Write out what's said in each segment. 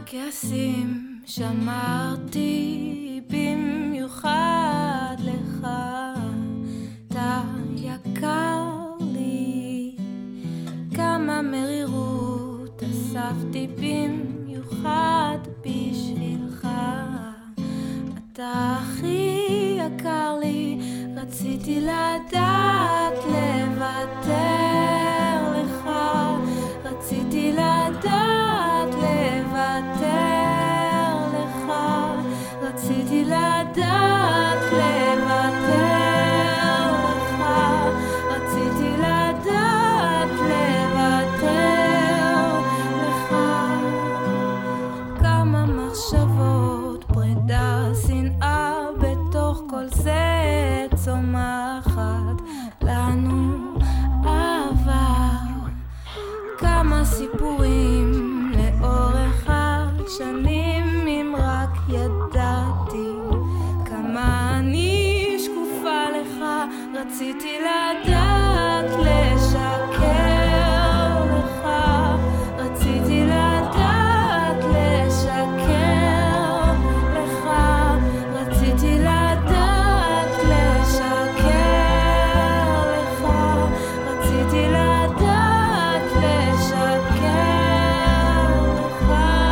כעסים שמרתי במיוחד לך, אתה יקר לי. כמה מרירות אספתי במיוחד בשבילך, אתה הכי יקר לי. רציתי לדעת לוותר לך, רציתי לדעת לוותר לך, רציתי לדעת לוותר לך, רציתי לדעת לוותר לך. כמה מחשבות פרידה, שנאה, בתוך כל זה צומחת לנו אהבה. כמה סיפורים לאורך השנים, אם רק ידעתי כמה אני שקופה לך. רציתי לדעת לשקר לך, רציתי לדעת לשקר לך, רציתי לדעת לשקר לך, רציתי לדעת לשקר לך.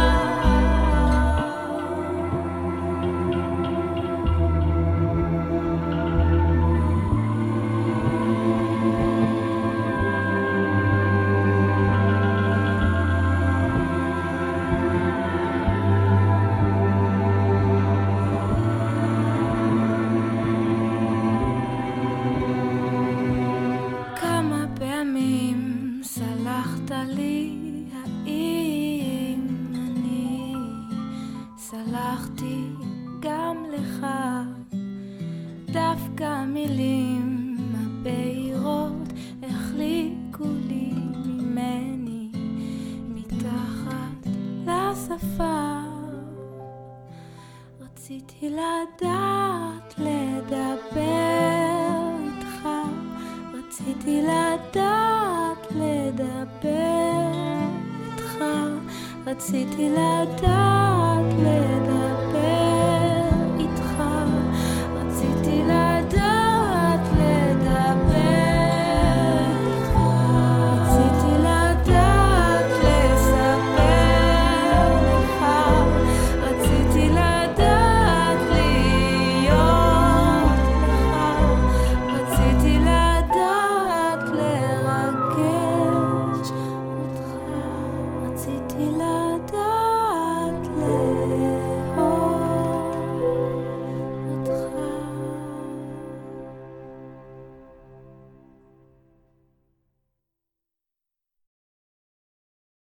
כמה פעמים סלחת לי, האם אני סלחתי גם לך? דווקא המילים הבהירות החליקו לי ממני מתחת לשפה. רציתי לדעת לדבר איתך, רציתי לדעת לדבר איתך, רציתי לדעת לדבר